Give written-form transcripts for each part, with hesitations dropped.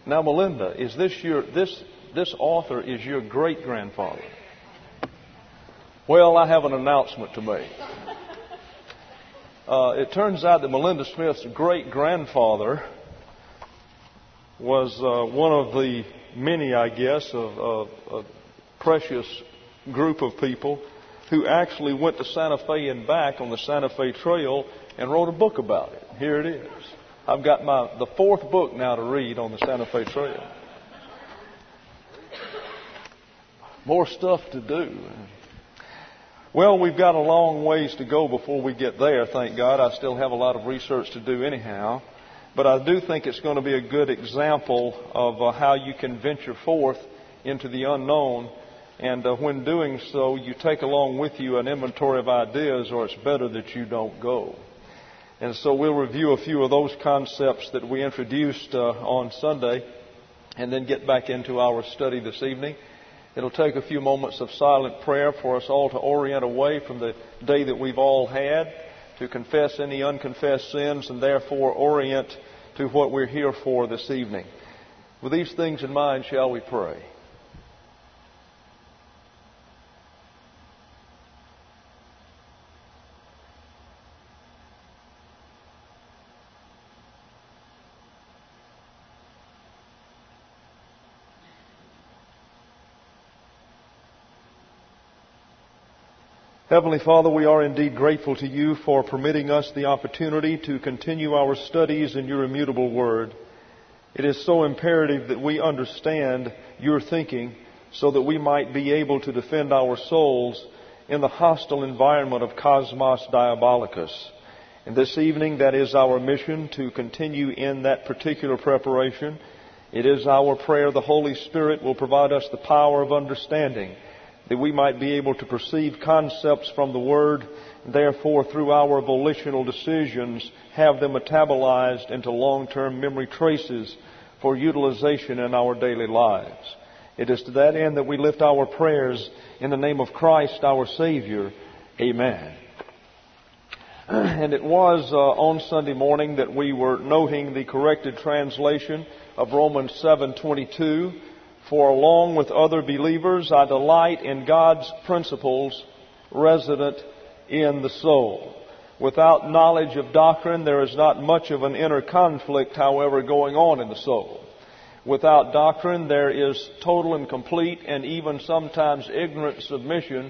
Now, Melinda, is this author is your great-grandfather? Well, I have an announcement to make. It turns out that Melinda Smith's great-grandfather was one of the many, I guess, of a precious group of people who actually went to Santa Fe and back on the Santa Fe Trail and wrote a book about it. Here it is. I've got the fourth book now to read on the Santa Fe Trail. More stuff to do. Well, we've got a long ways to go before we get there, thank God. I still have a lot of research to do anyhow. But I do think it's going to be a good example of how you can venture forth into the unknown. And when doing so, you take along with you an inventory of ideas, or it's better that you don't go. And so we'll review a few of those concepts that we introduced on Sunday and then get back into our study this evening. It'll take a few moments of silent prayer for us all to orient away from the day that we've all had, to confess any unconfessed sins, and therefore orient to what we're here for this evening. With these things in mind, shall we pray? Heavenly Father, we are indeed grateful to you for permitting us the opportunity to continue our studies in your immutable word. It is so imperative that we understand your thinking so that we might be able to defend our souls in the hostile environment of Cosmos Diabolicus. And this evening, that is our mission, to continue in that particular preparation. It is our prayer the Holy Spirit will provide us the power of understanding, that we might be able to perceive concepts from the Word, and therefore through our volitional decisions have them metabolized into long-term memory traces for utilization in our daily lives. It is to that end that we lift our prayers in the name of Christ our Savior. Amen. And it was on Sunday morning that we were noting the corrected translation of Romans 7:22. For along with other believers, I delight in God's principles resident in the soul. Without knowledge of doctrine, there is not much of an inner conflict, however, going on in the soul. Without doctrine, there is total and complete and even sometimes ignorant submission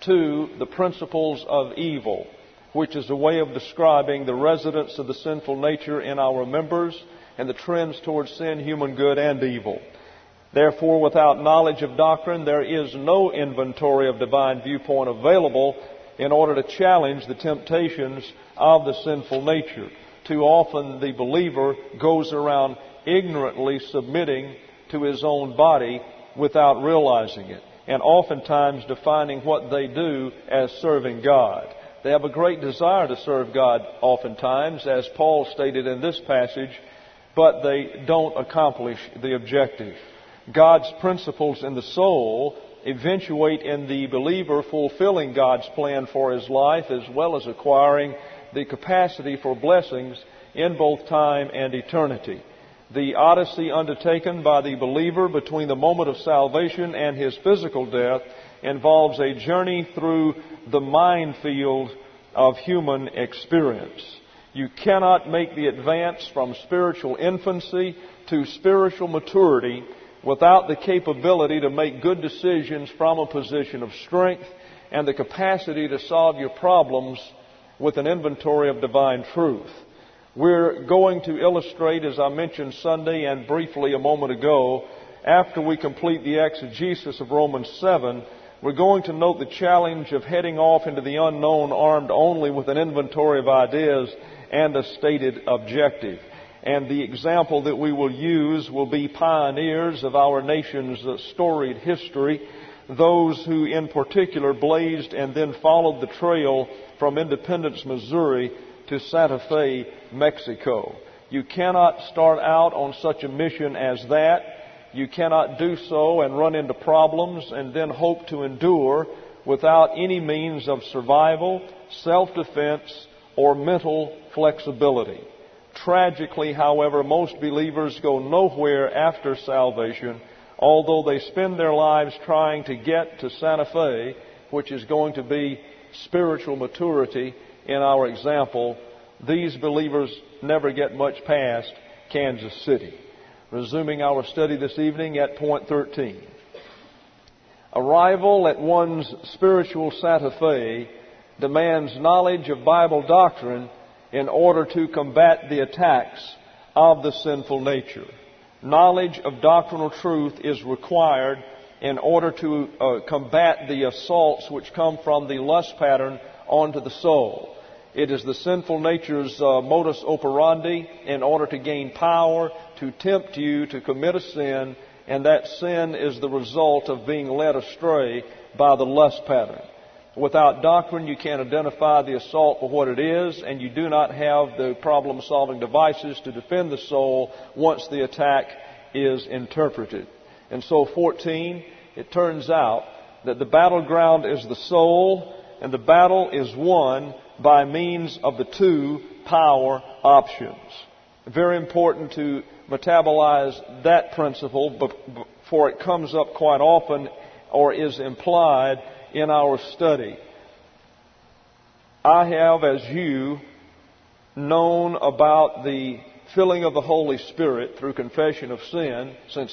to the principles of evil, which is a way of describing the residence of the sinful nature in our members and the trends towards sin, human good, and evil. Therefore, without knowledge of doctrine, there is no inventory of divine viewpoint available in order to challenge the temptations of the sinful nature. Too often, the believer goes around ignorantly submitting to his own body without realizing it, and oftentimes defining what they do as serving God. They have a great desire to serve God oftentimes, as Paul stated in this passage, but they don't accomplish the objective. God's principles in the soul eventuate in the believer fulfilling God's plan for his life, as well as acquiring the capacity for blessings in both time and eternity. The odyssey undertaken by the believer between the moment of salvation and his physical death involves a journey through the minefield of human experience. You cannot make the advance from spiritual infancy to spiritual maturity without the capability to make good decisions from a position of strength and the capacity to solve your problems with an inventory of divine truth. We're going to illustrate, as I mentioned Sunday and briefly a moment ago, after we complete the exegesis of Romans 7, we're going to note the challenge of heading off into the unknown armed only with an inventory of ideas and a stated objective. And the example that we will use will be pioneers of our nation's storied history, those who in particular blazed and then followed the trail from Independence, Missouri to Santa Fe, Mexico. You cannot start out on such a mission as that. You cannot do so and run into problems and then hope to endure without any means of survival, self-defense, or mental flexibility. Tragically, however, most believers go nowhere after salvation, although they spend their lives trying to get to Santa Fe, which is going to be spiritual maturity in our example. These believers never get much past Kansas City. Resuming our study this evening at point 13. Arrival at one's spiritual Santa Fe demands knowledge of Bible doctrine in order to combat the attacks of the sinful nature. Knowledge of doctrinal truth is required in order to combat the assaults which come from the lust pattern onto the soul. It is the sinful nature's modus operandi in order to gain power, to tempt you to commit a sin, and that sin is the result of being led astray by the lust pattern. Without doctrine, you can't identify the assault for what it is, and you do not have the problem-solving devices to defend the soul once the attack is interpreted. And so, 14, it turns out that the battleground is the soul, and the battle is won by means of the two power options. Very important to metabolize that principle, for it comes up quite often or is implied in our study. I have, as you, known about the filling of the Holy Spirit through confession of sin since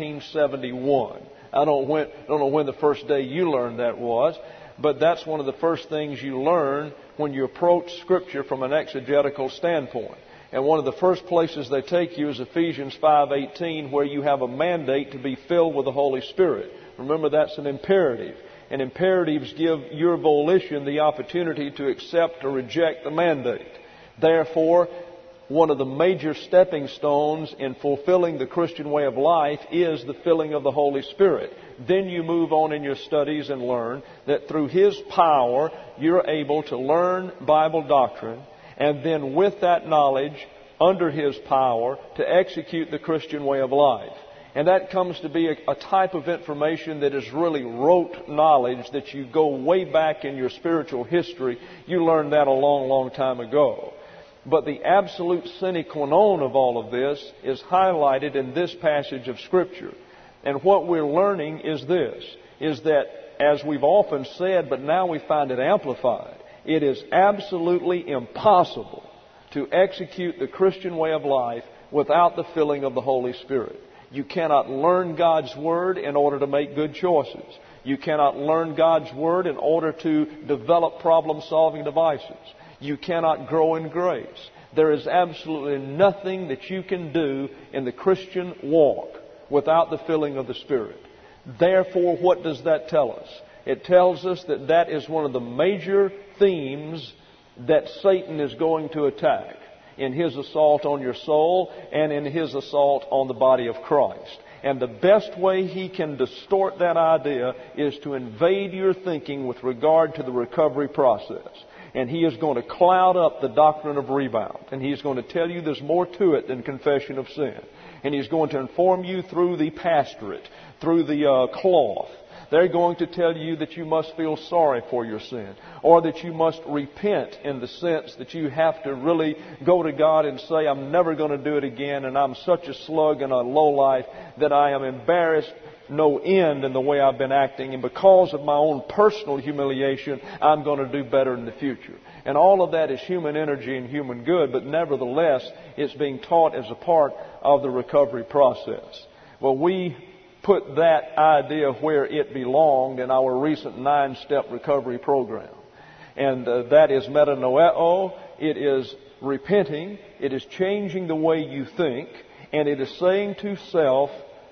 1971. I don't know when the first day you learned that was, but that's one of the first things you learn when you approach Scripture from an exegetical standpoint. And one of the first places they take you is Ephesians 5:18, where you have a mandate to be filled with the Holy Spirit. Remember, that's an imperative. And imperatives give your volition the opportunity to accept or reject the mandate. Therefore, one of the major stepping stones in fulfilling the Christian way of life is the filling of the Holy Spirit. Then you move on in your studies and learn that through His power, you're able to learn Bible doctrine, and then with that knowledge, under His power, to execute the Christian way of life. And that comes to be a type of information that is really rote knowledge that you go way back in your spiritual history. You learned that a long, long time ago. But the absolute sine qua non of all of this is highlighted in this passage of Scripture. And what we're learning is this, is that, as we've often said, but now we find it amplified, it is absolutely impossible to execute the Christian way of life without the filling of the Holy Spirit. You cannot learn God's Word in order to make good choices. You cannot learn God's Word in order to develop problem-solving devices. You cannot grow in grace. There is absolutely nothing that you can do in the Christian walk without the filling of the Spirit. Therefore, what does that tell us? It tells us that that is one of the major themes that Satan is going to attack in his assault on your soul and in his assault on the body of Christ. And the best way he can distort that idea is to invade your thinking with regard to the recovery process. And he is going to cloud up the doctrine of rebound. And he's going to tell you there's more to it than confession of sin. And he's going to inform you through the pastorate, through the cloth. They're going to tell you that you must feel sorry for your sin, or that you must repent in the sense that you have to really go to God and say, I'm never going to do it again, and I'm such a slug and a lowlife that I am embarrassed no end in the way I've been acting, and because of my own personal humiliation, I'm going to do better in the future. And all of that is human energy and human good, but nevertheless, it's being taught as a part of the recovery process. Well, we put that idea where it belonged in our recent 9-step recovery program. And that is metanoeo. It is repenting. It is changing the way you think. And it is saying to self,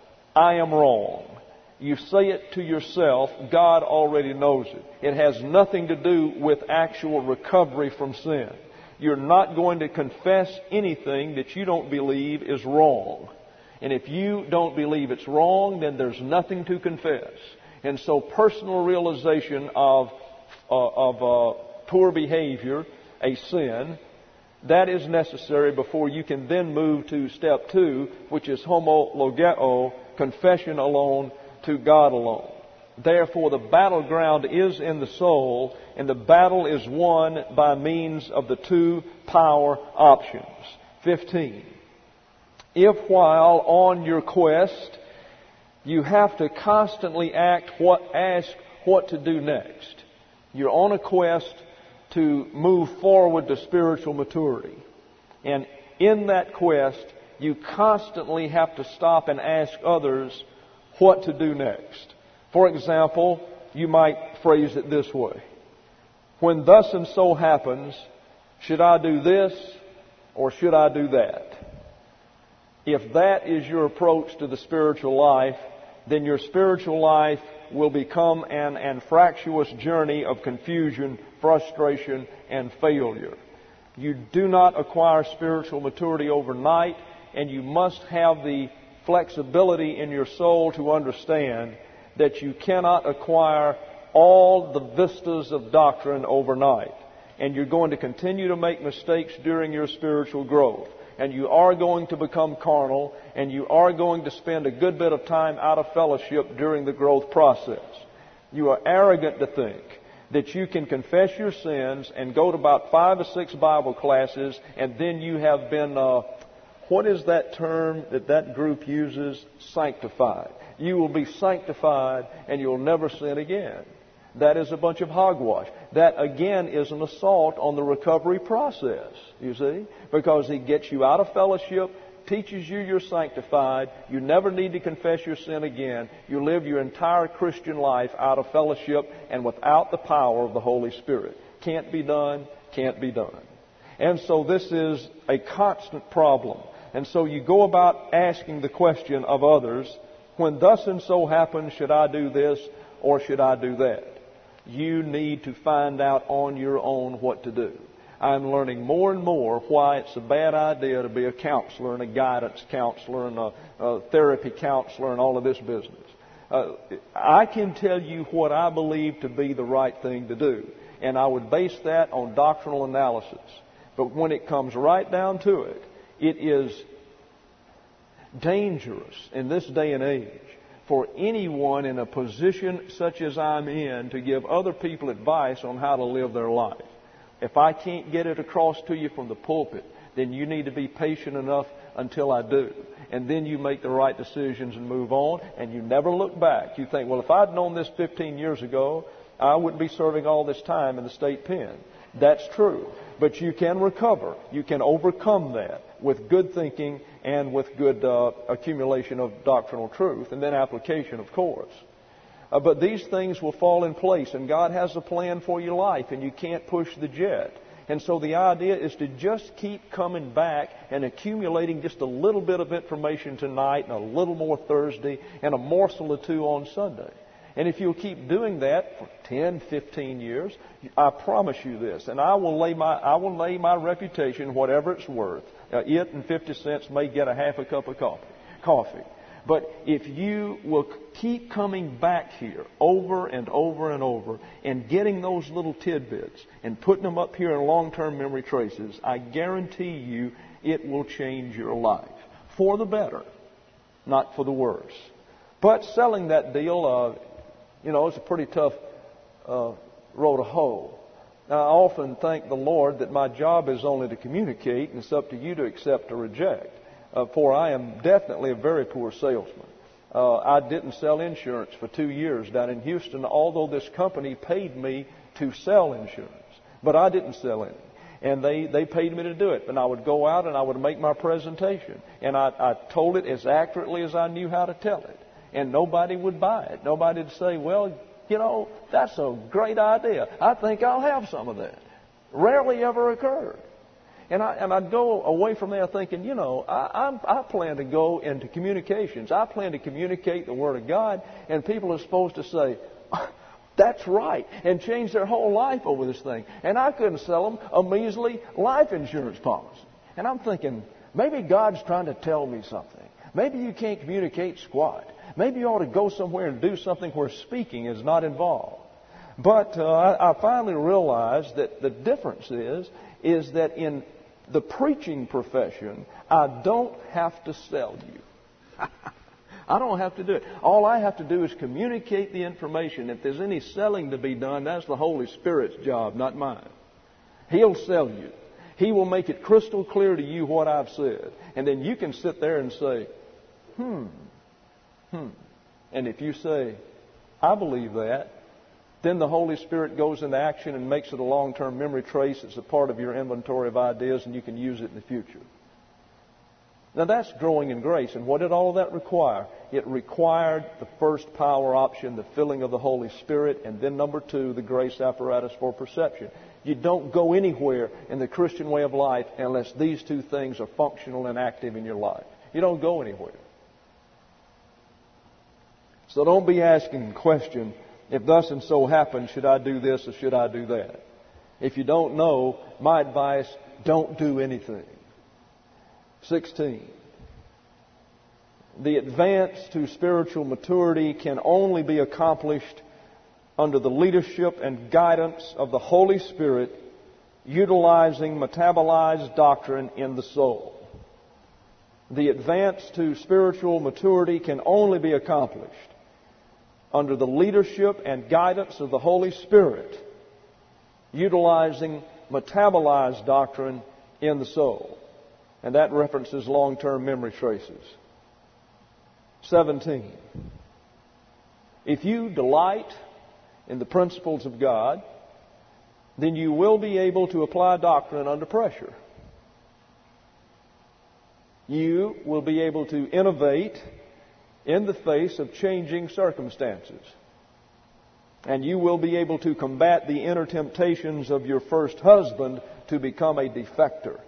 I am wrong. You say it to yourself. God already knows it. It has nothing to do with actual recovery from sin. You're not going to confess anything that you don't believe is wrong. And if you don't believe it's wrong, then there's nothing to confess. And so personal realization of poor behavior, a sin, that is necessary before you can then move to step 2, which is homologeo, confession alone to God alone. Therefore, the battleground is in the soul, and the battle is won by means of the two power options. 15. If while on your quest you have to constantly ask what to do next. You're on a quest to move forward to spiritual maturity. And in that quest, you constantly have to stop and ask others what to do next. For example, you might phrase it this way. When thus and so happens, should I do this or should I do that? If that is your approach to the spiritual life, then your spiritual life will become an anfractuous journey of confusion, frustration, and failure. You do not acquire spiritual maturity overnight, and you must have the flexibility in your soul to understand that you cannot acquire all the vistas of doctrine overnight. And you're going to continue to make mistakes during your spiritual growth. And you are going to become carnal, and you are going to spend a good bit of time out of fellowship during the growth process. You are arrogant to think that you can confess your sins and go to about 5 or 6 Bible classes, and then you have been, what is that term that group uses? Sanctified. You will be sanctified, and you'll never sin again. That is a bunch of hogwash. That, again, is an assault on the recovery process, you see, because he gets you out of fellowship, teaches you you're sanctified, you never need to confess your sin again, you live your entire Christian life out of fellowship and without the power of the Holy Spirit. Can't be done, can't be done. And so this is a constant problem. And so you go about asking the question of others, when thus and so happens, should I do this or should I do that? You need to find out on your own what to do. I'm learning more and more why it's a bad idea to be a counselor and a guidance counselor and a therapy counselor and all of this business. I can tell you what I believe to be the right thing to do, and I would base that on doctrinal analysis. But when it comes right down to it, it is dangerous in this day and age for anyone in a position such as I'm in to give other people advice on how to live their life. If I can't get it across to you from the pulpit, then you need to be patient enough until I do. And then you make the right decisions and move on, and you never look back. You think, well, if I'd known this 15 years ago, I wouldn't be serving all this time in the state pen. That's true. But you can recover. You can overcome that with good thinking and with good accumulation of doctrinal truth, and then application, of course. But these things will fall in place, and God has a plan for your life, and you can't push the jet. And so the idea is to just keep coming back and accumulating just a little bit of information tonight and a little more Thursday and a morsel or two on Sunday. And if you'll keep doing that for 10, 15 years, I promise you this, and I will lay my reputation, whatever it's worth. It and 50 cents may get a half a cup of coffee. But if you will keep coming back here over and over and over and getting those little tidbits and putting them up here in long-term memory traces, I guarantee you it will change your life for the better, not for the worse. But selling that deal, it's a pretty tough row to hoe. Now, I often thank the Lord that my job is only to communicate, and it's up to you to accept or reject. For I am definitely a very poor salesman. I didn't sell insurance for 2 years down in Houston, although this company paid me to sell insurance. But I didn't sell any. And they paid me to do it. And I would go out and I would make my presentation. And I told it as accurately as I knew how to tell it. And nobody would buy it. Nobody would say, well, that's a great idea. I think I'll have some of that. Rarely ever occurred. And I'd go away from there thinking, I plan to go into communications. I plan to communicate the Word of God, and people are supposed to say, that's right, and change their whole life over this thing. And I couldn't sell them a measly life insurance policy. And I'm thinking, maybe God's trying to tell me something. Maybe you can't communicate squat. Maybe you ought to go somewhere and do something where speaking is not involved. But I finally realized that the difference is that in the preaching profession, I don't have to sell you. I don't have to do it. All I have to do is communicate the information. If there's any selling to be done, that's the Holy Spirit's job, not mine. He'll sell you. He will make it crystal clear to you what I've said. And then you can sit there and say, And if you say, I believe that, then the Holy Spirit goes into action and makes it a long-term memory trace. It's a part of your inventory of ideas, and you can use it in the future. Now that's growing in grace. And what did all of that require? It required the first power option, the filling of the Holy Spirit, and then number 2, the grace apparatus for perception. You don't go anywhere in the Christian way of life unless these 2 things are functional and active in your life. You don't go anywhere. So don't be asking the question, if thus and so happens, should I do this or should I do that? If you don't know, my advice, don't do anything. 16. The advance to spiritual maturity can only be accomplished under the leadership and guidance of the Holy Spirit, utilizing metabolized doctrine in the soul. The advance to spiritual maturity can only be accomplished under the leadership and guidance of the Holy Spirit, utilizing metabolized doctrine in the soul. And that references long-term memory traces. 17. If you delight in the principles of God, then you will be able to apply doctrine under pressure. You will be able to innovate in the face of changing circumstances. And you will be able to combat the inner temptations of your first husband to become a defector.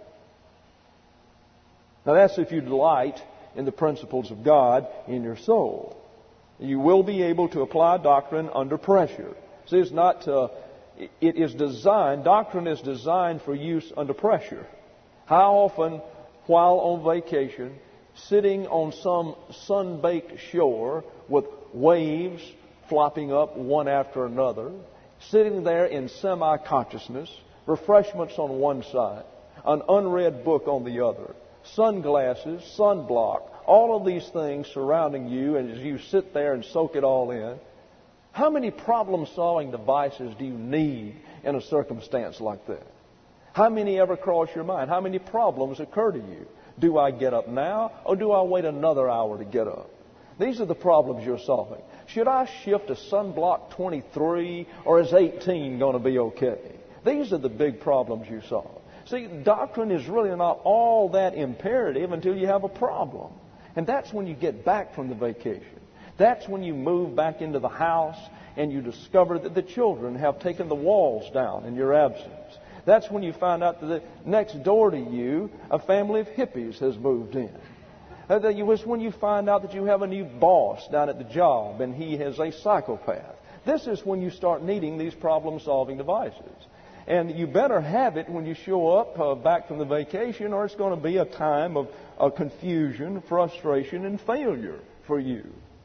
Now that's if you delight in the principles of God in your soul. You will be able to apply doctrine under pressure. See, it's not, it is designed, doctrine is designed for use under pressure. How often, while on vacation, sitting on some sun-baked shore with waves flopping up one after another, sitting there in semi-consciousness, refreshments on one side, an unread book on the other, sunglasses, sunblock, all of these things surrounding you, and as you sit there and soak it all in, how many problem-solving devices do you need in a circumstance like that? How many ever cross your mind? How many problems occur to you? Do I get up now, or do I wait another hour to get up? These are the problems you're solving. Should I shift to sunblock 23, or is 18 going to be okay? These are the big problems you solve. See, doctrine is really not all that imperative until you have a problem. And that's when you get back from the vacation. That's when you move back into the house and you discover that the children have taken the walls down in your absence. That's when you find out that next door to you, a family of hippies has moved in. It's when you find out that you have a new boss down at the job and he is a psychopath. This is when you start needing these problem-solving devices. And you better have it when you show up back from the vacation, or it's going to be a time of confusion, frustration, and failure for you.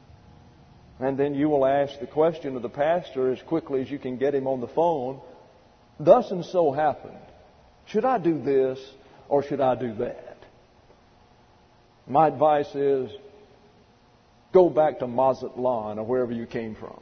And then you will ask the question of the pastor as quickly as you can get him on the phone, thus and so happened. Should I do this or should I do that? My advice is go back to Mazatlan or wherever you came from.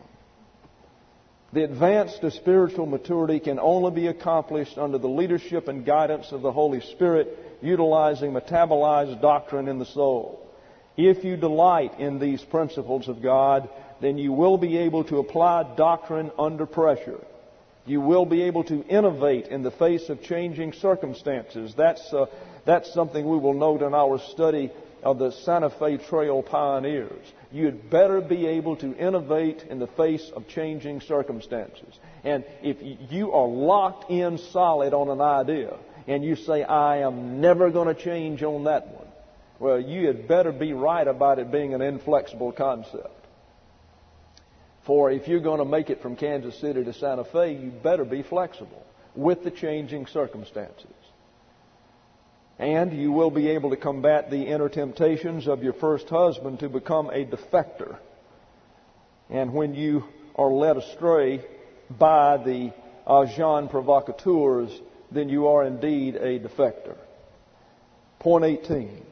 The advance to spiritual maturity can only be accomplished under the leadership and guidance of the Holy Spirit, utilizing metabolized doctrine in the soul. If you delight in these principles of God, then you will be able to apply doctrine under pressure. You will be able to innovate in the face of changing circumstances. That's something we will note in our study of the Santa Fe Trail pioneers. You'd better be able to innovate in the face of changing circumstances. And if you are locked in solid on an idea and you say, I am never going to change on that one, well, you had better be right about it being an inflexible concept. For if you're going to make it from Kansas City to Santa Fe, you better be flexible with the changing circumstances. And you will be able to combat the inner temptations of your first husband to become a defector. And when you are led astray by the agents provocateurs, then you are indeed a defector. Point 18.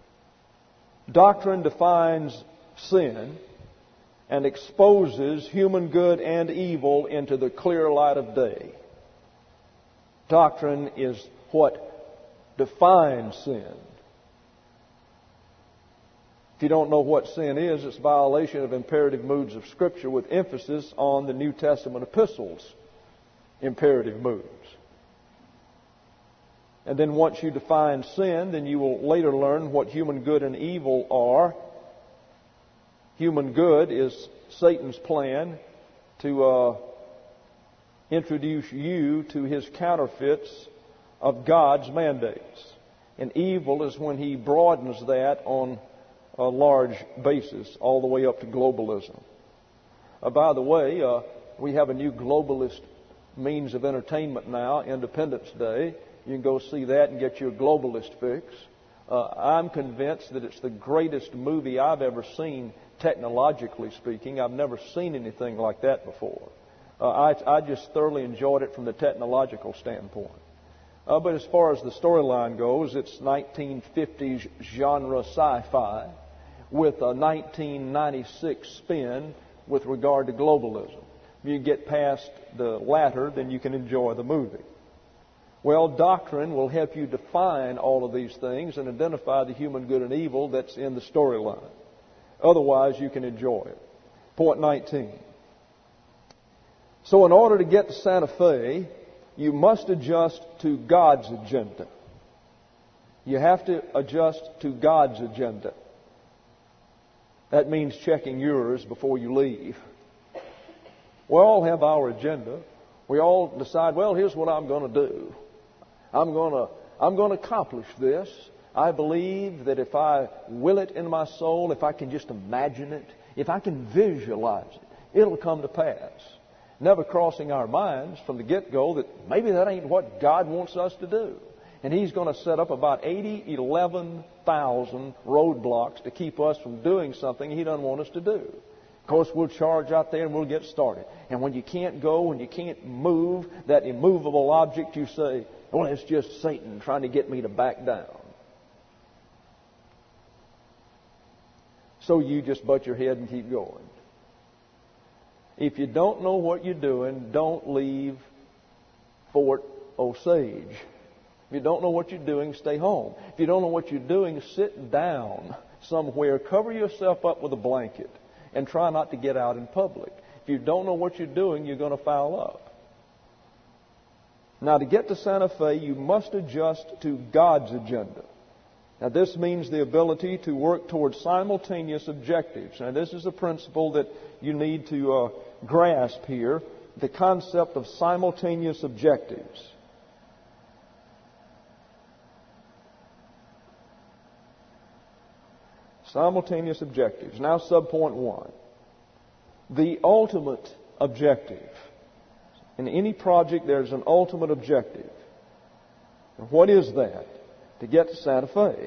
Doctrine defines sin and exposes human good and evil into the clear light of day. Doctrine is what define sin. If you don't know what sin is, it's violation of imperative moods of Scripture with emphasis on the New Testament epistles' imperative moods. And then once you define sin, then you will later learn what human good and evil are. Human good is Satan's plan to introduce you to his counterfeits of God's mandates. And evil is when he broadens that on a large basis, all the way up to globalism. By the way, we have a new globalist means of entertainment now, Independence Day. You can go see that and get your globalist fix. I'm convinced that it's the greatest movie I've ever seen, technologically speaking. I've never seen anything like that before. I just thoroughly enjoyed it from the technological standpoint. But as far as the storyline goes, it's 1950s genre sci-fi with a 1996 spin with regard to globalism. If you get past the latter, then you can enjoy the movie. Well, doctrine will help you define all of these things and identify the human good and evil that's in the storyline. Otherwise, you can enjoy it. Point 19. So in order to get to Santa Fe, you must adjust to God's agenda. You have to adjust to God's agenda. That means checking yours before you leave. We all have our agenda. We all decide, well, here's what I'm going to do. I'm going to accomplish this. I believe that if I will it in my soul, if I can just imagine it, if I can visualize it, it'll come to pass. Never crossing our minds from the get-go that maybe that ain't what God wants us to do. And He's going to set up about 11,000 roadblocks to keep us from doing something He doesn't want us to do. Of course, we'll charge out there and we'll get started. And when you can't go, when you can't move that immovable object, you say, well, it's just Satan trying to get me to back down. So you just butt your head and keep going. If you don't know what you're doing, don't leave Fort Osage. If you don't know what you're doing, stay home. If you don't know what you're doing, sit down somewhere, cover yourself up with a blanket, and try not to get out in public. If you don't know what you're doing, you're going to foul up. Now, to get to Santa Fe, you must adjust to God's agenda. Now, this means the ability to work towards simultaneous objectives. Now, this is a principle that you need to grasp here, the concept of simultaneous objectives. Simultaneous objectives. Now, subpoint 1. The ultimate objective. In any project, there's an ultimate objective. And what is that? To get to Santa Fe.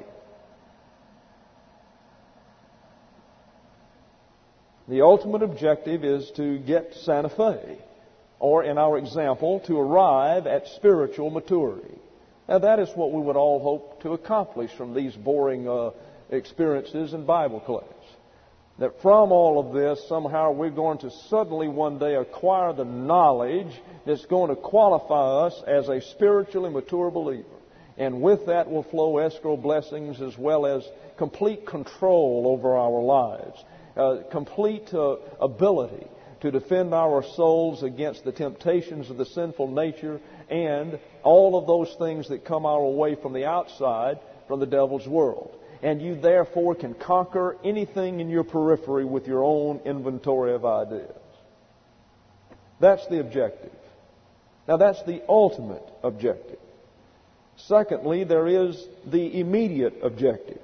The ultimate objective is to get to Santa Fe, or in our example, to arrive at spiritual maturity. Now, that is what we would all hope to accomplish from these boring experiences in Bible class. That from all of this, somehow we're going to suddenly one day acquire the knowledge that's going to qualify us as a spiritually mature believer. And with that will flow escrow blessings as well as complete control over our lives, complete ability to defend our souls against the temptations of the sinful nature and all of those things that come our way from the outside, from the devil's world. And you therefore can conquer anything in your periphery with your own inventory of ideas. That's the objective. Now that's the ultimate objective. Secondly, there is the immediate objective.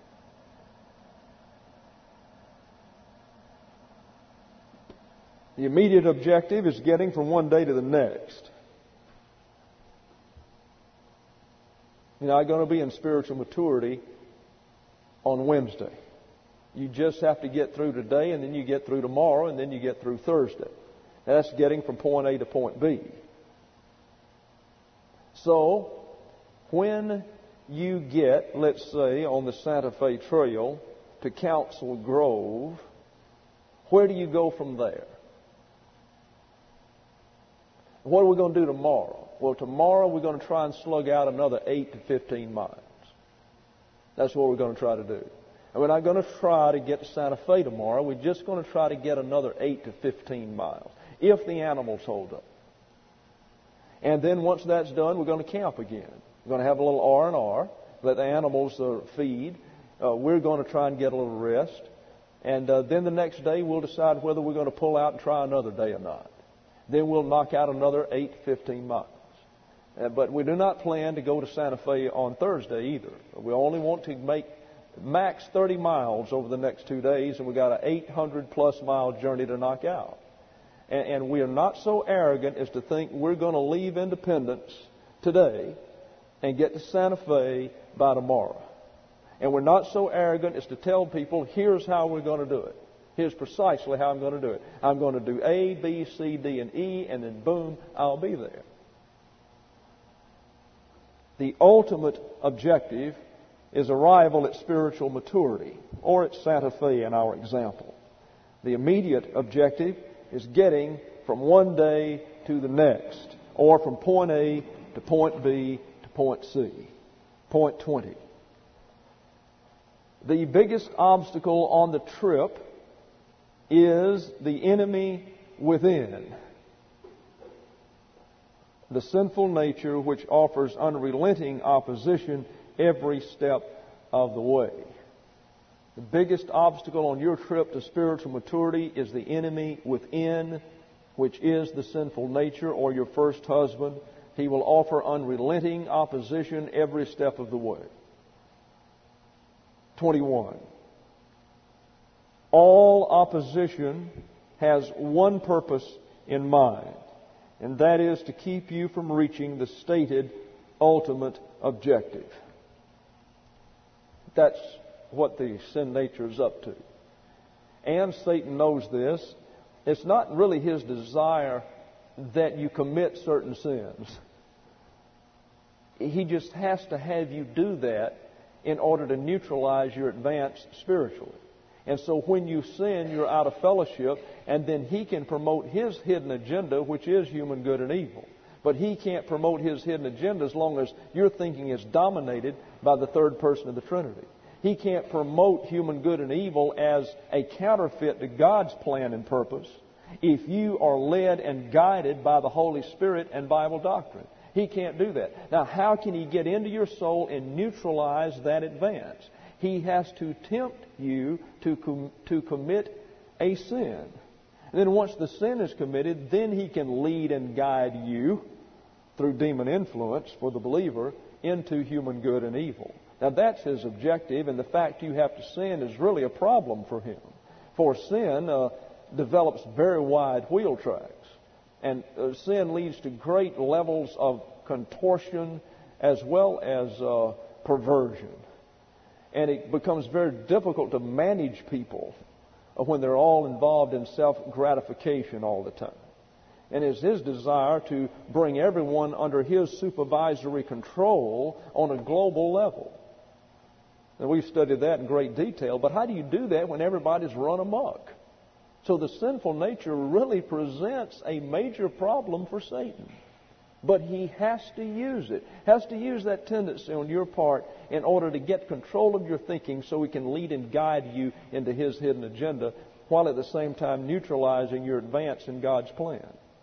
The immediate objective is getting from one day to the next. You're not going to be in spiritual maturity on Wednesday. You just have to get through today, and then you get through tomorrow, and then you get through Thursday. That's getting from point A to point B. So, when you get, let's say, on the Santa Fe Trail to Council Grove, where do you go from there? What are we going to do tomorrow? Well, tomorrow we're going to try and slug out another 8 to 15 miles. That's what we're going to try to do. And we're not going to try to get to Santa Fe tomorrow. We're just going to try to get another 8 to 15 miles, if the animals hold up. And then once that's done, we're going to camp again. We're going to have a little R&R, let the animals feed. We're going to try and get a little rest. And then the next day we'll decide whether we're going to pull out and try another day or not. Then we'll knock out another 8 to 15 miles. But we do not plan to go to Santa Fe on Thursday either. We only want to make max 30 miles over the next 2 days, and we've got an 800-plus mile journey to knock out. And we are not so arrogant as to think we're going to leave Independence today and get to Santa Fe by tomorrow. And we're not so arrogant as to tell people, here's how we're going to do it. Here's precisely how I'm going to do it. I'm going to do A, B, C, D, and E, and then boom, I'll be there. The ultimate objective is arrival at spiritual maturity, or at Santa Fe in our example. The immediate objective is getting from one day to the next, or from point A to point B to point C. Point 20. The biggest obstacle on the trip is the enemy within. The sinful nature which offers unrelenting opposition every step of the way. The biggest obstacle on your trip to spiritual maturity is the enemy within, which is the sinful nature, or your first husband. He will offer unrelenting opposition every step of the way. 21. All opposition has one purpose in mind, and that is to keep you from reaching the stated ultimate objective. That's what the sin nature is up to. And Satan knows this. It's not really his desire that you commit certain sins. He just has to have you do that in order to neutralize your advance spiritually. And so when you sin, you're out of fellowship, and then he can promote his hidden agenda, which is human good and evil. But he can't promote his hidden agenda as long as your thinking is dominated by the third person of the Trinity. He can't promote human good and evil as a counterfeit to God's plan and purpose if you are led and guided by the Holy Spirit and Bible doctrine. He can't do that. Now, how can he get into your soul and neutralize that advance? He has to tempt you to commit a sin. And then once the sin is committed, then he can lead and guide you through demon influence for the believer into human good and evil. Now that's his objective, and the fact you have to sin is really a problem for him. For sin develops very wide wheel tracks. And sin leads to great levels of contortion as well as perversion. And it becomes very difficult to manage people when they're all involved in self-gratification all the time. And it's his desire to bring everyone under his supervisory control on a global level. And we've studied that in great detail, but how do you do that when everybody's run amok? So the sinful nature really presents a major problem for Satan. But he has to use it, has to use that tendency on your part in order to get control of your thinking so he can lead and guide you into his hidden agenda, while at the same time neutralizing your advance in God's plan.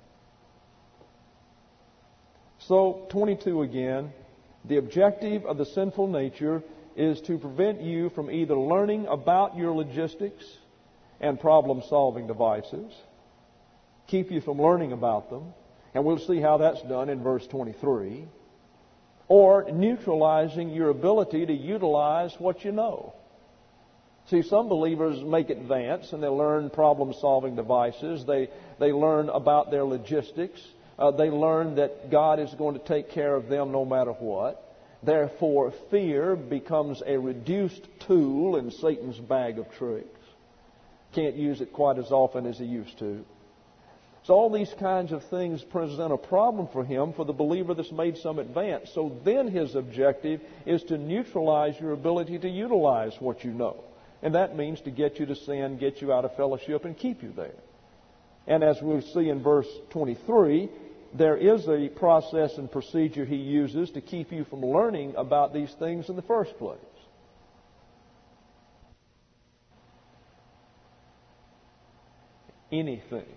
So, 22 again, the objective of the sinful nature is to prevent you from either learning about your logistics and problem-solving devices, keep you from learning about them, and we'll see how that's done in verse 23, or neutralizing your ability to utilize what you know. See, some believers make advance and they learn problem-solving devices. They learn about their logistics. They learn that God is going to take care of them no matter what. Therefore, fear becomes a reduced tool in Satan's bag of tricks. Can't use it quite as often as he used to. So all these kinds of things present a problem for him, for the believer that's made some advance. So then his objective is to neutralize your ability to utilize what you know. And that means to get you to sin, get you out of fellowship, and keep you there. And as we'll see in verse 23, there is a process and procedure he uses to keep you from learning about these things in the first place. Anything.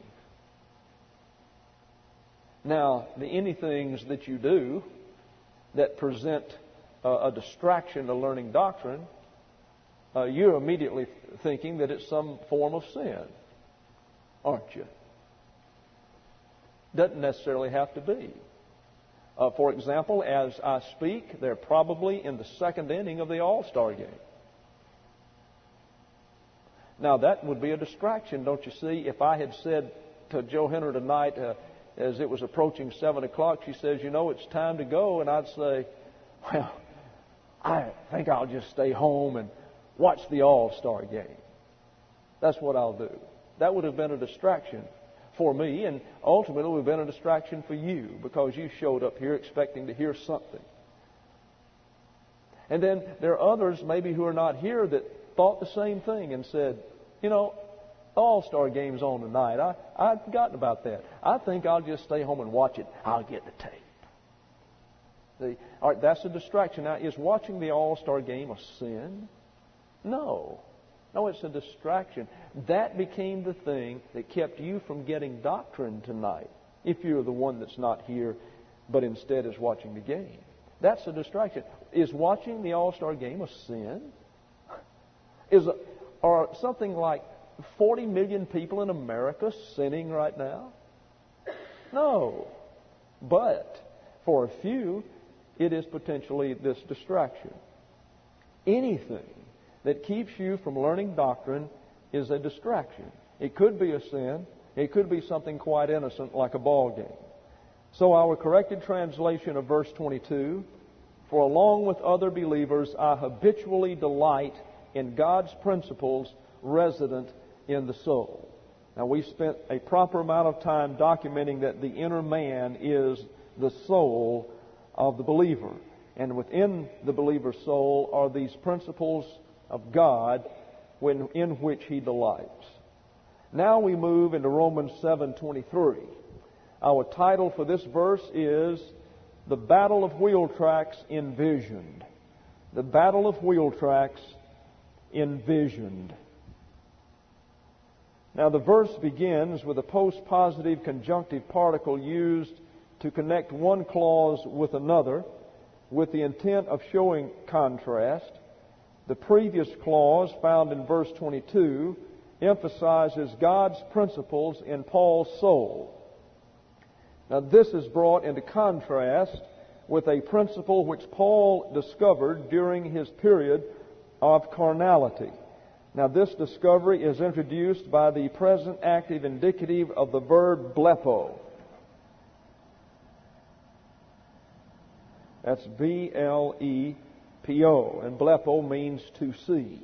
Now, the anythings that you do that present a distraction to learning doctrine, you're immediately thinking that it's some form of sin, aren't you? Doesn't necessarily have to be. For example, as I speak, they're probably in the second inning of the All-Star game. Now, that would be a distraction, don't you see? If I had said to Joe Henner tonight, as it was approaching 7 o'clock, she says, you know, it's time to go. And I'd say, well, I think I'll just stay home and watch the All-Star game. That's what I'll do. That would have been a distraction for me, and ultimately would have been a distraction for you, because you showed up here expecting to hear something. And then there are others maybe who are not here that thought the same thing and said, you know, the All-Star game's on tonight. I'd forgotten about that. I think I'll just stay home and watch it. I'll get the tape. See? All right, that's a distraction. Now, is watching the All-Star game a sin? No. No, it's a distraction. That became the thing that kept you from getting doctrine tonight, if you're the one that's not here, but instead is watching the game. That's a distraction. Is watching the All-Star game a sin? Are something like 40 million people in America sinning right now? No. But for a few, it is potentially this distraction. Anything that keeps you from learning doctrine is a distraction. It could be a sin. It could be something quite innocent like a ball game. So our corrected translation of verse 22, for along with other believers, I habitually delight in God's principles resident in the soul. Now, we've spent a proper amount of time documenting that the inner man is the soul of the believer. And within the believer's soul are these principles of God in which he delights. Now we move into Romans 7:23. Our title for this verse is The Battle of Wheel Tracks Envisioned. The Battle of Wheel Tracks Envisioned. Now the verse begins with a post-positive conjunctive particle used to connect one clause with another with the intent of showing contrast. The previous clause, found in verse 22, emphasizes God's principles in Paul's soul. Now, this is brought into contrast with a principle which Paul discovered during his period of carnality. Now, this discovery is introduced by the present active indicative of the verb blepo. That's B-L-E-P-O, and blepo means to see.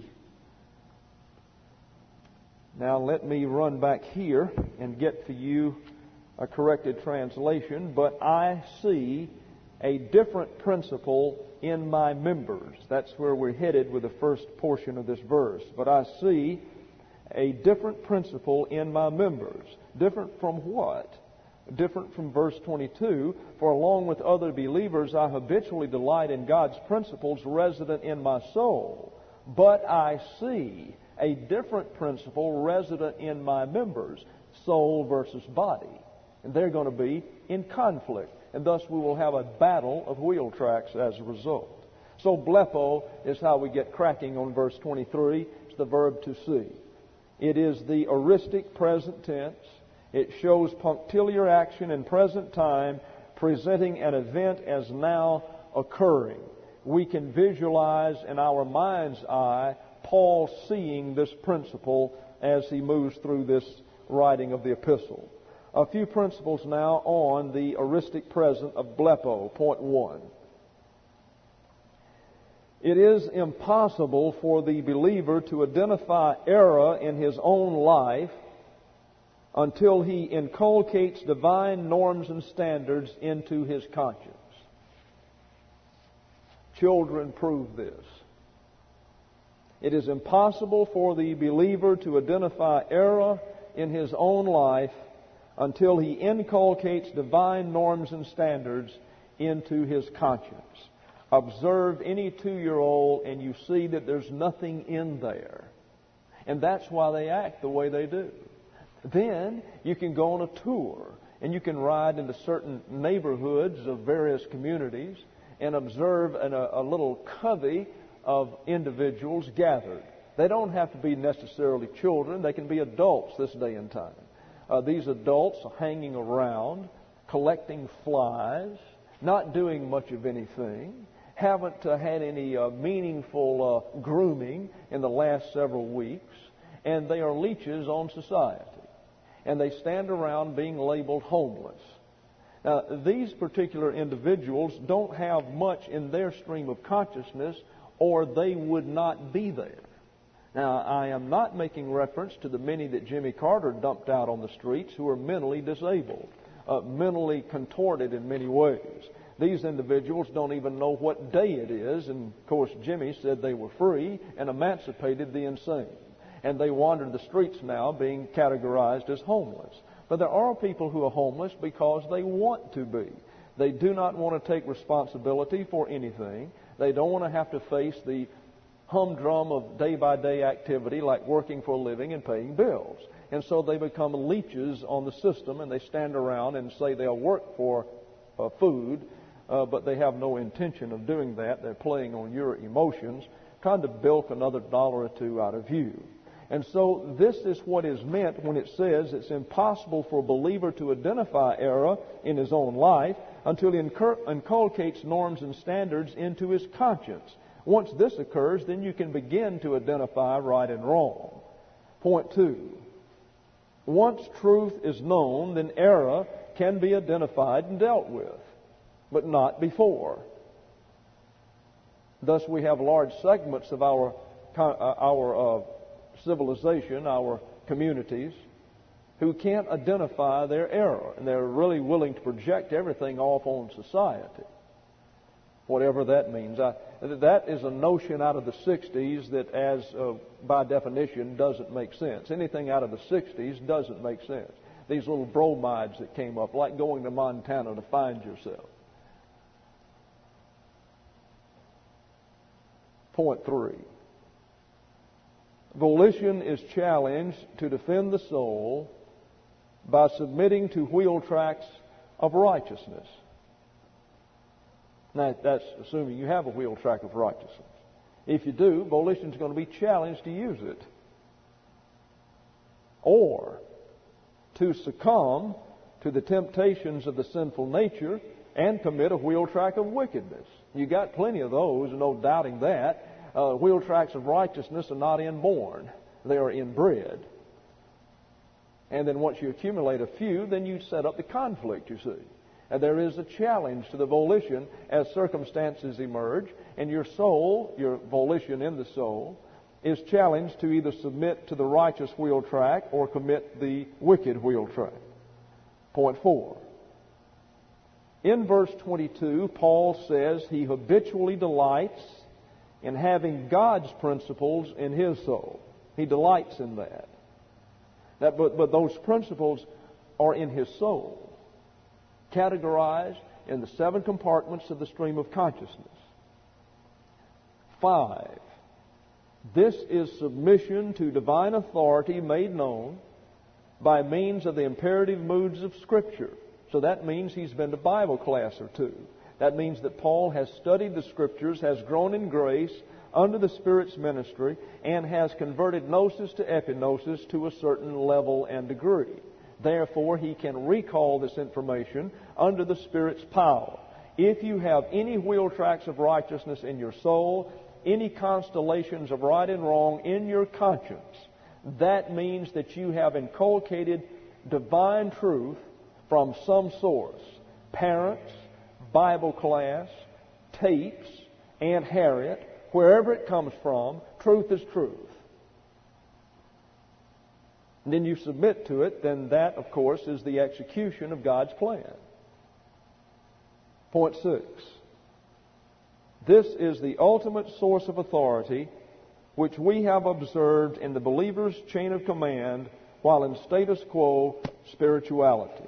Now let me run back here and get for you a corrected translation. But I see a different principle in my members. That's where we're headed with the first portion of this verse. But I see a different principle in my members. Different from what? Different from verse 22, for along with other believers I habitually delight in God's principles resident in my soul. But I see a different principle resident in my members, soul versus body. And they're going to be in conflict. And thus we will have a battle of wheel tracks as a result. So blepo is how we get cracking on verse 23. It's the verb to see. It is the aoristic present tense. It shows punctiliar action in present time, presenting an event as now occurring. We can visualize in our mind's eye Paul seeing this principle as he moves through this writing of the epistle. A few principles now on the aoristic present of blepo. Point 1. It is impossible for the believer to identify error in his own life until he inculcates divine norms and standards into his conscience. Children prove this. It is impossible for the believer to identify error in his own life until he inculcates divine norms and standards into his conscience. Observe any 2-year-old and you see that there's nothing in there. And that's why they act the way they do. Then you can go on a tour and you can ride into certain neighborhoods of various communities and observe a little covey of individuals gathered. They don't have to be necessarily children. They can be adults this day and time. These adults are hanging around, collecting flies, not doing much of anything, haven't had any meaningful grooming in the last several weeks, and they are leeches on society. And they stand around being labeled homeless. Now, these particular individuals don't have much in their stream of consciousness, or they would not be there. Now, I am not making reference to the many that Jimmy Carter dumped out on the streets who are mentally disabled, mentally contorted in many ways. These individuals don't even know what day it is, and of course Jimmy said they were free and emancipated the insane. And they wander the streets now being categorized as homeless. But there are people who are homeless because they want to be. They do not want to take responsibility for anything. They don't want to have to face the humdrum of day-by-day activity like working for a living and paying bills. And so they become leeches on the system, and they stand around and say they'll work for food, but they have no intention of doing that. They're playing on your emotions, trying to bilk another dollar or two out of you. And so this is what is meant when it says it's impossible for a believer to identify error in his own life until he inculcates norms and standards into his conscience. Once this occurs, then you can begin to identify right and wrong. Point 2. Once truth is known, then error can be identified and dealt with, but not before. Thus we have large segments of our civilization, our communities, who can't identify their error, and they're really willing to project everything off on society, whatever that means. That is a notion out of the 60s that, as by definition, doesn't make sense. Anything out of the 60s doesn't make sense. These little bromides that came up, like going to Montana to find yourself. Point 3. Volition is challenged to defend the soul by submitting to wheel tracks of righteousness. Now, that's assuming you have a wheel track of righteousness. If you do, volition is going to be challenged to use it. Or to succumb to the temptations of the sinful nature and commit a wheel track of wickedness. You got plenty of those, no doubting that. Wheel tracks of righteousness are not inborn. They are inbred. And then once you accumulate a few, then you set up the conflict, you see. And there is a challenge to the volition as circumstances emerge, and your soul, your volition in the soul, is challenged to either submit to the righteous wheel track or commit the wicked wheel track. Point 4. In verse 22, Paul says he habitually delights in having God's principles in his soul. He delights in that. But those principles are in his soul, categorized in the 7 compartments of the stream of consciousness. 5. This is submission to divine authority made known by means of the imperative moods of Scripture. So that means he's been to Bible class or 2. That means that Paul has studied the Scriptures, has grown in grace under the Spirit's ministry, and has converted gnosis to epignosis to a certain level and degree. Therefore, he can recall this information under the Spirit's power. If you have any wheel tracks of righteousness in your soul, any constellations of right and wrong in your conscience, that means that you have inculcated divine truth from some source. Parents, Bible class, tapes, Aunt Harriet, wherever it comes from, truth is truth. And then you submit to it, then that, of course, is the execution of God's plan. Point 6. This is the ultimate source of authority which we have observed in the believer's chain of command while in status quo spirituality.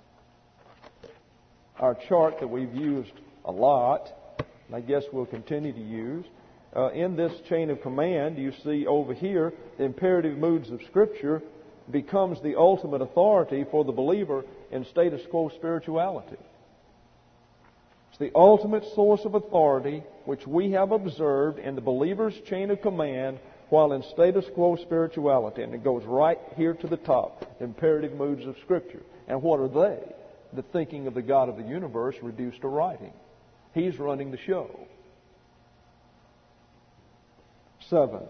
Our chart that we've used a lot, and I guess we'll continue to use, in this chain of command, you see over here, the imperative moods of Scripture becomes the ultimate authority for the believer in status quo spirituality. It's the ultimate source of authority which we have observed in the believer's chain of command while in status quo spirituality. And it goes right here to the top, the imperative moods of Scripture. And what are they? The thinking of the God of the universe reduced to writing. He's running the show. 7.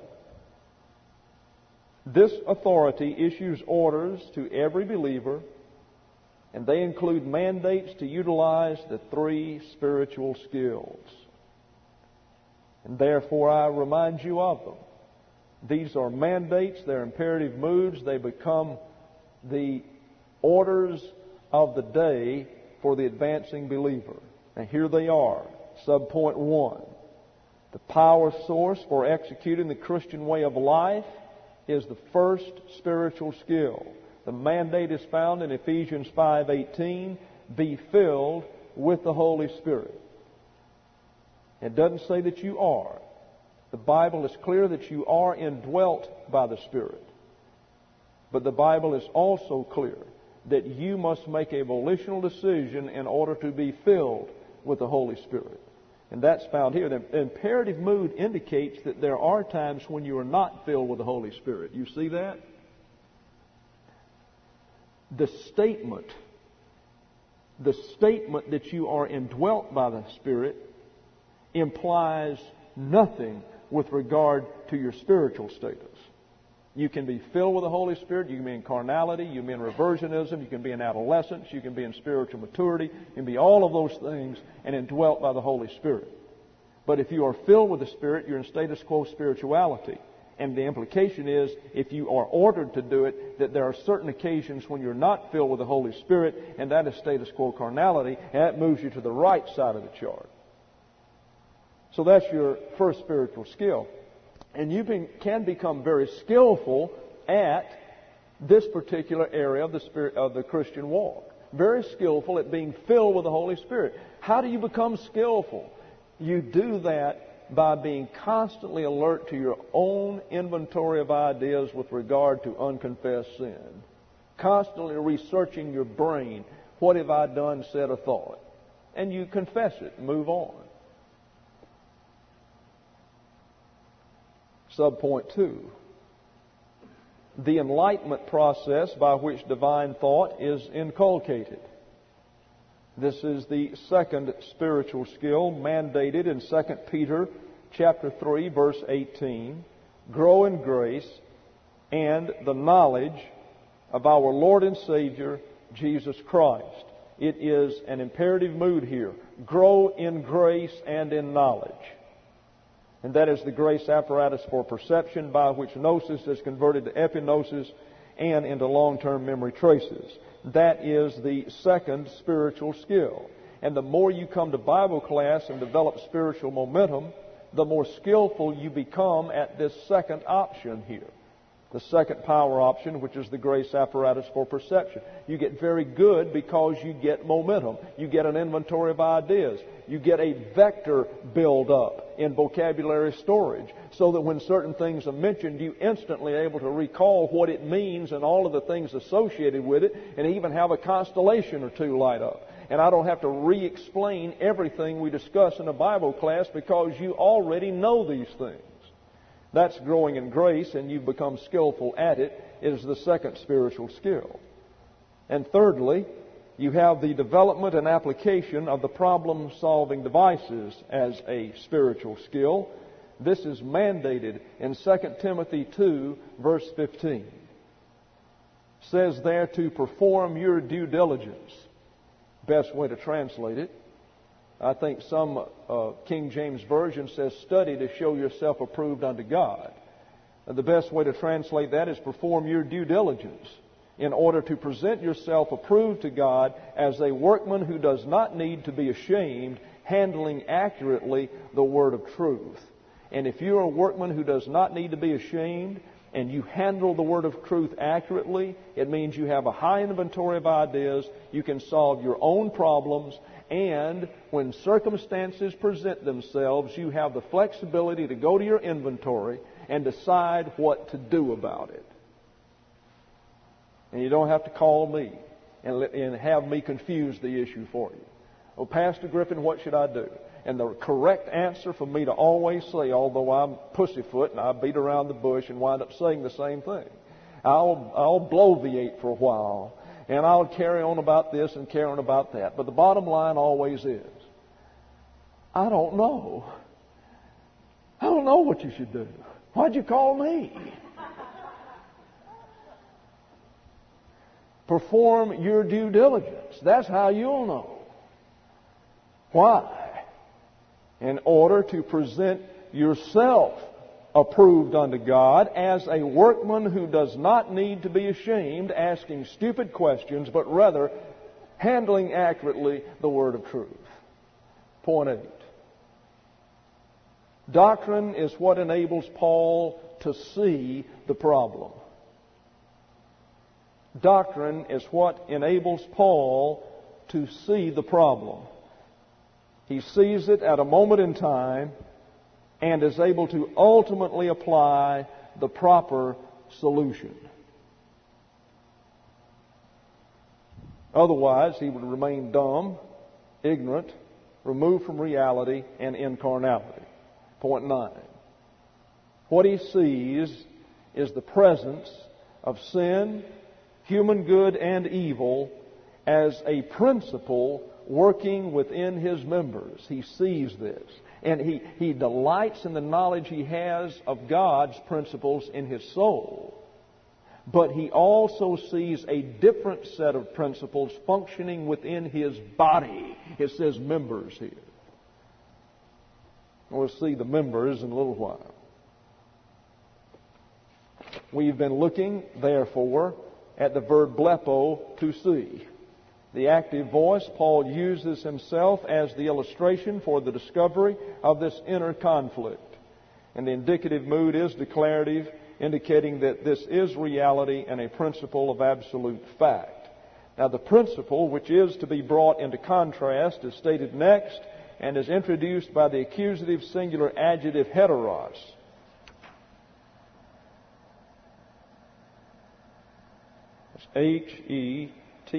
This authority issues orders to every believer, and they include mandates to utilize the 3 spiritual skills. And therefore I remind you of them. These are mandates, they're imperative moods, they become the orders of the day for the advancing believer. And here they are. Subpoint 1. The power source for executing the Christian way of life is the first spiritual skill. The mandate is found in Ephesians 5:18, be filled with the Holy Spirit. It doesn't say that you are. The Bible is clear that you are indwelt by the Spirit. But the Bible is also clear that you must make a volitional decision in order to be filled with the Holy Spirit. And that's found here. The imperative mood indicates that there are times when you are not filled with the Holy Spirit. You see that? The statement that you are indwelt by the Spirit implies nothing with regard to your spiritual status. You can be filled with the Holy Spirit. You can be in carnality. You can be in reversionism. You can be in adolescence. You can be in spiritual maturity. You can be all of those things and indwelt by the Holy Spirit. But if you are filled with the Spirit, you're in status quo spirituality. And the implication is, if you are ordered to do it, that there are certain occasions when you're not filled with the Holy Spirit, and that is status quo carnality, and that moves you to the right side of the chart. So that's your first spiritual skill. And you can become very skillful at this particular area of the Christian walk. Very skillful at being filled with the Holy Spirit. How do you become skillful? You do that by being constantly alert to your own inventory of ideas with regard to unconfessed sin. Constantly researching your brain. What have I done, said, or thought? And you confess it and move on. Subpoint 2. The enlightenment process by which divine thought is inculcated. This is the second spiritual skill mandated in 2 Peter chapter 3, verse 18. Grow in grace and the knowledge of our Lord and Savior, Jesus Christ. It is an imperative mood here. Grow in grace and in knowledge. And that is the grace apparatus for perception by which gnosis is converted to epignosis and into long-term memory traces. That is the second spiritual skill. And the more you come to Bible class and develop spiritual momentum, the more skillful you become at this second option here. The second power option, which is the grace apparatus for perception. You get very good because you get momentum. You get an inventory of ideas. You get a vector build up in vocabulary storage so that when certain things are mentioned, you instantly are able to recall what it means and all of the things associated with it, and even have a constellation or two light up. And I don't have to re-explain everything we discuss in a Bible class because you already know these things. That's growing in grace, and you've become skillful at it. It is the second spiritual skill. And thirdly, you have the development and application of the problem-solving devices as a spiritual skill. This is mandated in 2 Timothy 2, verse 15. It says there to perform your due diligence. Best way to translate it. I think some King James Version says study to show yourself approved unto God. And the best way to translate that is perform your due diligence in order to present yourself approved to God as a workman who does not need to be ashamed, handling accurately the word of truth. And if you're a workman who does not need to be ashamed, and you handle the word of truth accurately, it means you have a high inventory of ideas, you can solve your own problems, and when circumstances present themselves, you have the flexibility to go to your inventory and decide what to do about it. And you don't have to call me and have me confuse the issue for you. Oh, Pastor Griffin, what should I do? And the correct answer for me to always say, although I'm pussyfoot and I beat around the bush and wind up saying the same thing, I'll bloviate for a while, and I'll carry on about this and carry on about that. But the bottom line always is, I don't know. I don't know what you should do. Why'd you call me? Perform your due diligence. That's how you'll know. Why? In order to present yourself approved unto God as a workman who does not need to be ashamed, asking stupid questions, but rather handling accurately the word of truth. Point 8. Doctrine is what enables Paul to see the problem. Doctrine is what enables Paul to see the problem. He sees it at a moment in time and is able to ultimately apply the proper solution. Otherwise, he would remain dumb, ignorant, removed from reality, and in carnality. Point 9. What he sees is the presence of sin, human good and evil, as a principle working within his members. He sees this. And he delights in the knowledge he has of God's principles in his soul. But he also sees a different set of principles functioning within his body. It says members here. We'll see the members in a little while. We've been looking, therefore, at the verb blepo, to see. The active voice, Paul uses himself as the illustration for the discovery of this inner conflict. And the indicative mood is declarative, indicating that this is reality and a principle of absolute fact. Now, the principle which is to be brought into contrast is stated next and is introduced by the accusative singular adjective heteros. It's Heteros.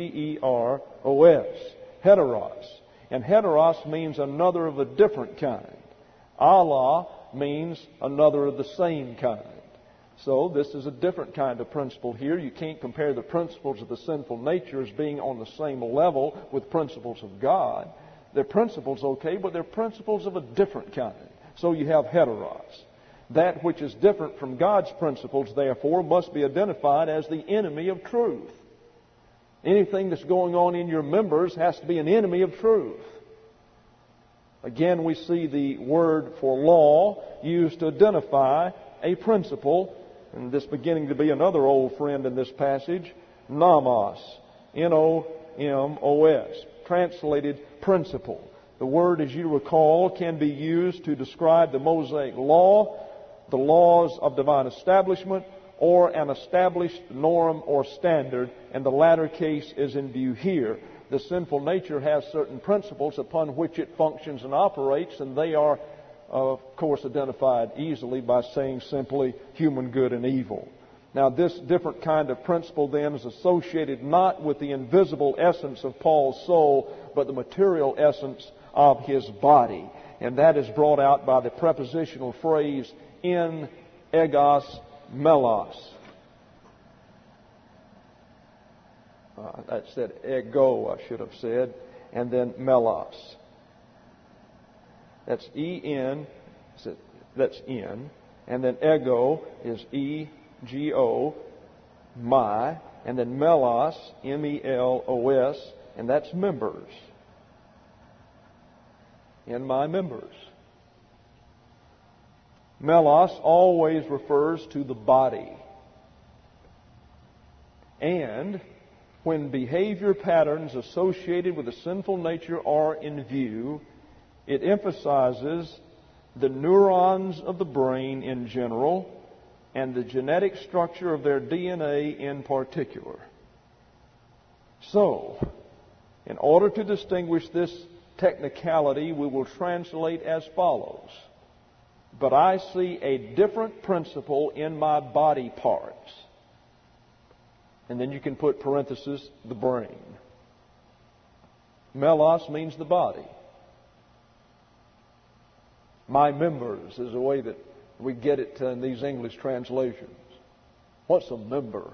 Heteros. And heteros means another of a different kind. Allah means another of the same kind. So this is a different kind of principle here. You can't compare the principles of the sinful nature as being on the same level with principles of God. They're principles, okay, but they're principles of a different kind. So you have heteros. That which is different from God's principles, therefore, must be identified as the enemy of truth. Anything that's going on in your members has to be an enemy of truth. Again, we see the word for law used to identify a principle, and this beginning to be another old friend in this passage, nomos, N-O-M-O-S, translated principle. The word, as you recall, can be used to describe the Mosaic law, the laws of divine establishment, or an established norm or standard, and the latter case is in view here. The sinful nature has certain principles upon which it functions and operates, and they are, of course, identified easily by saying simply human good and evil. Now, this different kind of principle then is associated not with the invisible essence of Paul's soul, but the material essence of his body. And that is brought out by the prepositional phrase in egos melos. That said ego, I should have said, and then melos. That's E-N, that's in, and then ego is E-G-O, my, and then melos, M-E-L-O-S, and that's members. In my members. Melos always refers to the body. And when behavior patterns associated with the sinful nature are in view, it emphasizes the neurons of the brain in general, and the genetic structure of their DNA in particular. So, in order to distinguish this technicality, we will translate as follows. But I see a different principle in my body parts. And then you can put parenthesis, the brain. Melos means the body. My members is a way that we get it in these English translations. What's a member?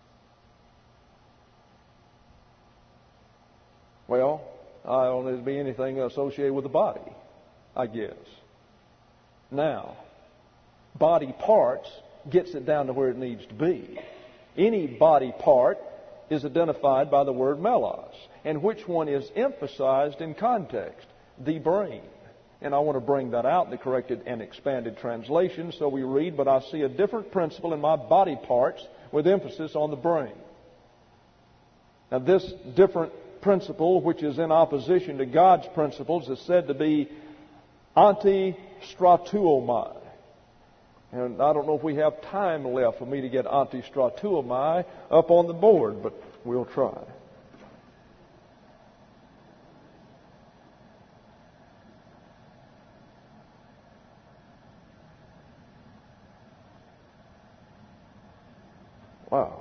Well, I don't know, it'd be anything associated with the body, I guess. Now, body parts gets it down to where it needs to be. Any body part is identified by the word melos. And which one is emphasized in context? The brain. And I want to bring that out in the corrected and expanded translation. So we read, but I see a different principle in my body parts with emphasis on the brain. Now this different principle, which is in opposition to God's principles, is said to be anti-stratuomai. And I don't know if we have time left for me to get anti-stratuomai up on the board, but we'll try. Wow.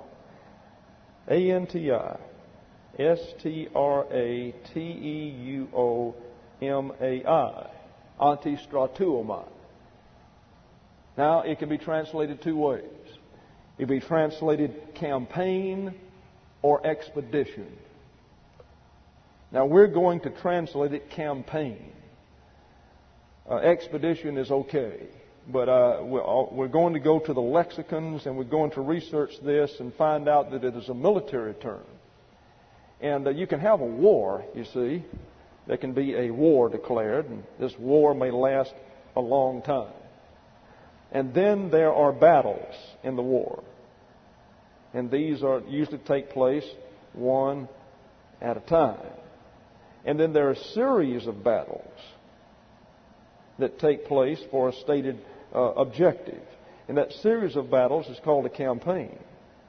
anti-stratuomai. Anti-stratuomai. Now, it can be translated two ways. It can be translated campaign or expedition. Now, we're going to translate it campaign. Expedition is okay, but we're going to go to the lexicons and we're going to research this and find out that it is a military term. And you can have a war, you see. There can be a war declared, and this war may last a long time. And then there are battles in the war. And these are usually take place one at a time. And then there are a series of battles that take place for a stated objective. And that series of battles is called a campaign.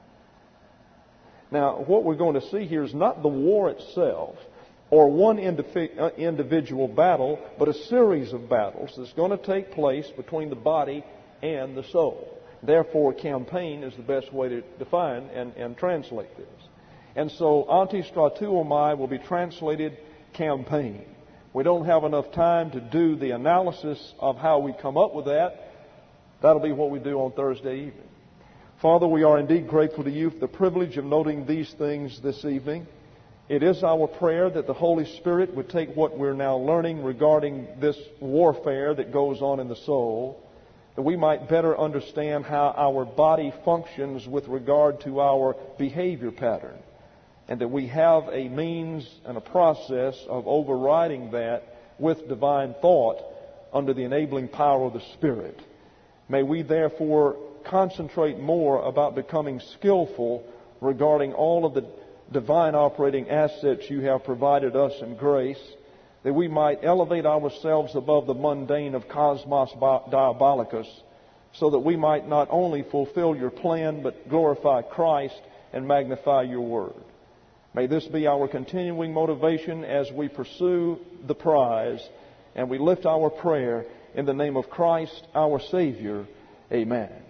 Now, what we're going to see here is not the war itself or one individual battle, but a series of battles that's going to take place between the body and the soul. Therefore, campaign is the best way to define and translate this. And so, anti-stratuomai will be translated campaign. We don't have enough time to do the analysis of how we come up with that. That'll be what we do on Thursday evening. Father, we are indeed grateful to you for the privilege of noting these things this evening. It is our prayer that the Holy Spirit would take what we're now learning regarding this warfare that goes on in the soul, that we might better understand how our body functions with regard to our behavior pattern, and that we have a means and a process of overriding that with divine thought under the enabling power of the Spirit. May we therefore concentrate more about becoming skillful regarding all of the divine operating assets you have provided us in grace, that we might elevate ourselves above the mundane of cosmos diabolicus, so that we might not only fulfill your plan, but glorify Christ and magnify your word. May this be our continuing motivation as we pursue the prize, and we lift our prayer in the name of Christ, our Savior. Amen.